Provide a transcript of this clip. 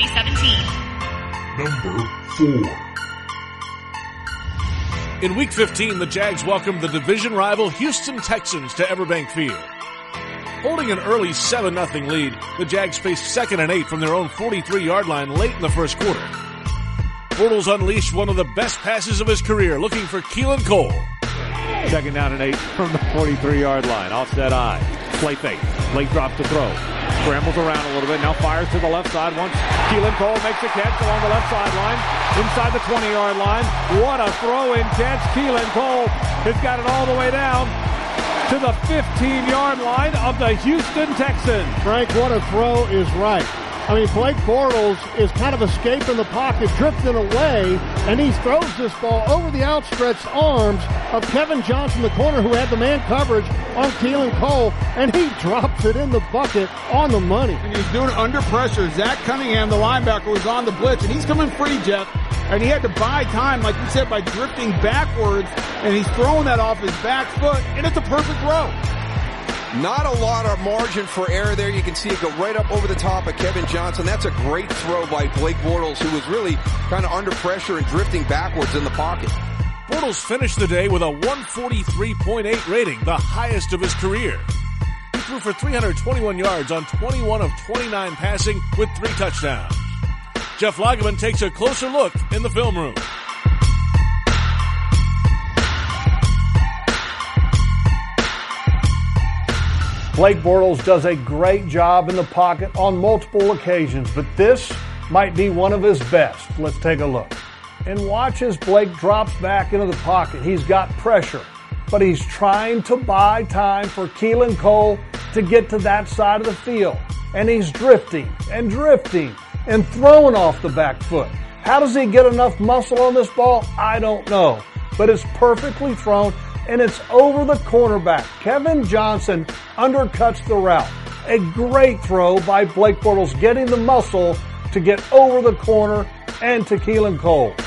2017. Number 4. In Week 15, the Jags welcomed the division rival Houston Texans to Everbank Field. Holding an early 7-0 lead, the Jags faced 2nd and 8 from their own 43-yard line late in the first quarter. Bortles unleashed one of the best passes of his career, looking for Keelan Cole. 2nd down and 8 from the 43-yard line. Offset eye. Play fake. Late drops to throw. Scrambles around a little bit. Now fires to the left side. Once Keelan Cole makes a catch along the left sideline. Inside the 20-yard line. What a throw-in catch. Keelan Cole has got it all the way down to the 15-yard line of the Houston Texans. Frank, what a throw is right. I mean, Blake Bortles is kind of escaping the pocket, drifting away, and he throws this ball over the outstretched arms of Kevin Johnson, the corner who had the man coverage on Keelan Cole, and he drops it in the bucket on the money. And he's doing it under pressure. Zach Cunningham, the linebacker, was on the blitz, and he's coming free, Jeff. And he had to buy time, like you said, by drifting backwards, and he's throwing that off his back foot, and it's a perfect throw. Not a lot of margin for error there. You can see it go right up over the top of Kevin Johnson. That's a great throw by Blake Bortles, who was really kind of under pressure and drifting backwards in the pocket. Bortles finished the day with a 143.8 rating, the highest of his career. He threw for 321 yards on 21 of 29 passing with 3 touchdowns. Jeff Lageman takes a closer look in the film room. Blake Bortles does a great job in the pocket on multiple occasions, but this might be one of his best. Let's take a look. And watch as Blake drops back into the pocket. He's got pressure, but he's trying to buy time for Keelan Cole to get to that side of the field. And he's drifting and throwing off the back foot. How does he get enough muscle on this ball? I don't know, but it's perfectly thrown. And it's over the cornerback. Kevin Johnson undercuts the route. A great throw by Blake Bortles, getting the muscle to get over the corner and to Keelan Cole.